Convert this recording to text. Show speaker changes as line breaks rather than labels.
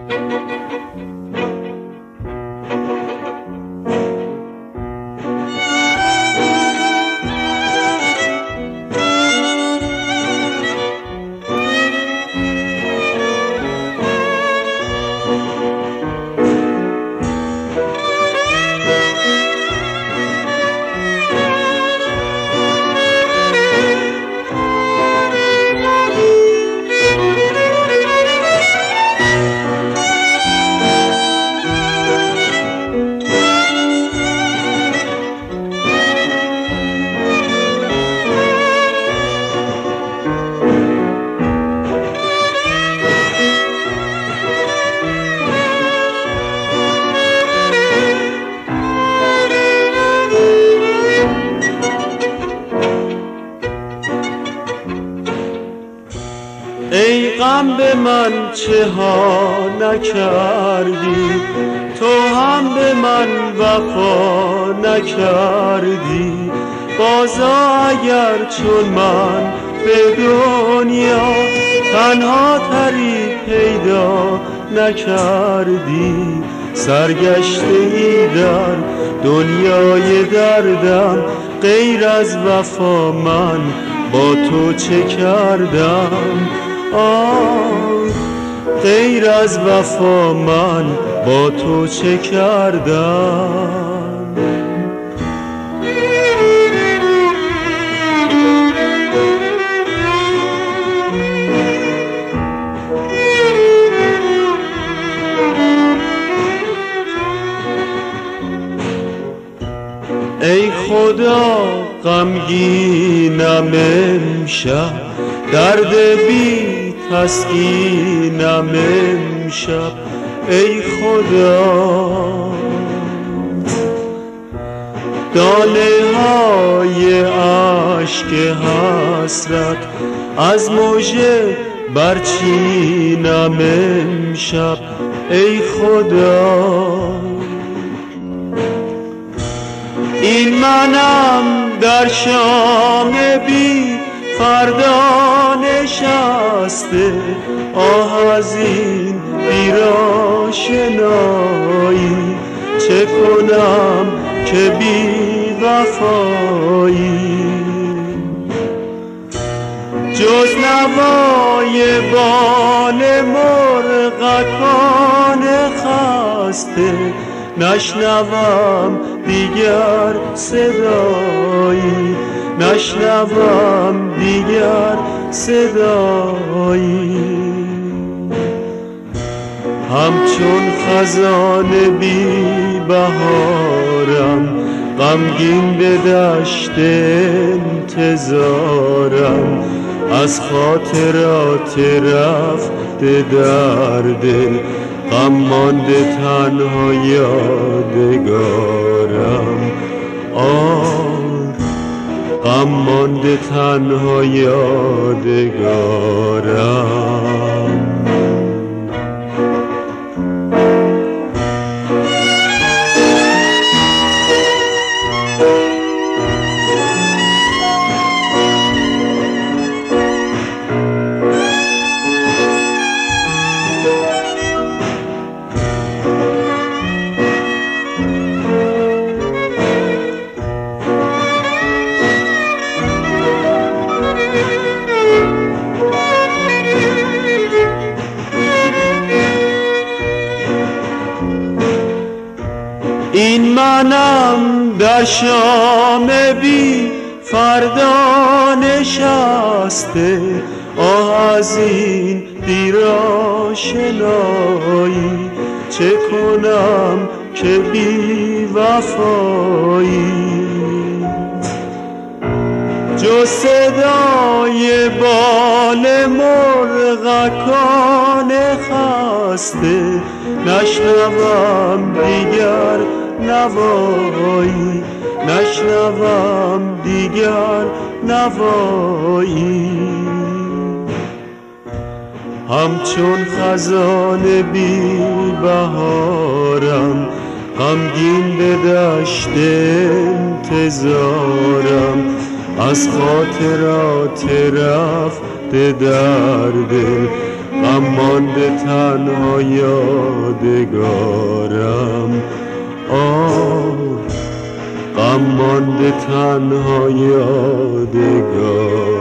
ای غم به من چه ها نکردی، تو هم به من وفا نکردی. بازا اگر چون من به دنیا تنها تری پیدا نکردی، سرگشته ای در دنیای دردم، غیر از وفا من با تو چه کردم؟ غیر از وفا من با تو چه کردم؟ ای خدا غمگینم امشب، درد بی تسکینم امشب. ای خدا دانه های عشق حسرت از مژه برچینم امشب. ای خدا این منم در شام بی فردا نشسته، آه از این بی‌آشنایی، چه کنم که بی وفایی؟ جز نوای بال مرغکان خسته نشنوم دیگر صدایی، نشنوم دیگر صدایی. همچون خزان بی بهارم، غمگین به دشت انتظارم، از خاطرات رفته در دل غم مانده تنها یادگارم. غم مانده تنها یادگارم. این منم در شام بی فردا نشسته، آه از این دیرآشنایی، چه کنم که بی وفایی؟ جز صدای بال مرغکان خسته نشنوم دیگر نوایی، نشنوم دیگر نوایی. همچون خزان بی بهارم، غمگین به دشت انتظارم، از خاطرات رفته در دل غم مانده تنها یادگارم غم مانده تنها یادگارم